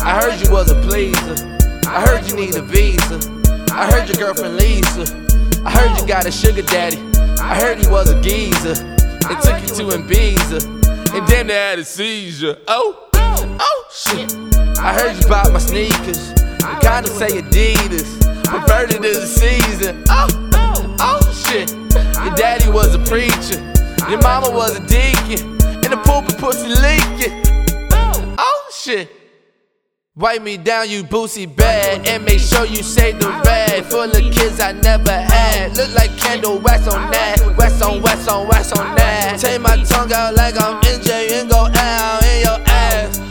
I heard you was a pleaser. I heard you need a visa. I heard your girlfriend Lisa. I heard you got a sugar daddy. I heard he was a geezer. They took you to Ibiza and damn near had a seizure. Oh shit. I heard you bought my sneakers. You kinda say Adidas, perverted to the season. Oh shit. Your daddy was a preacher. Your mama was a deacon. And the pulpit pussy leaking. Oh shit. Wipe me down, you boosie bad, and make sure you save the rag. Full of kids I never had. Look like candle wax on that. Wax on wax on wax on that. Take my tongue out like I'm NJ and go out in your ass.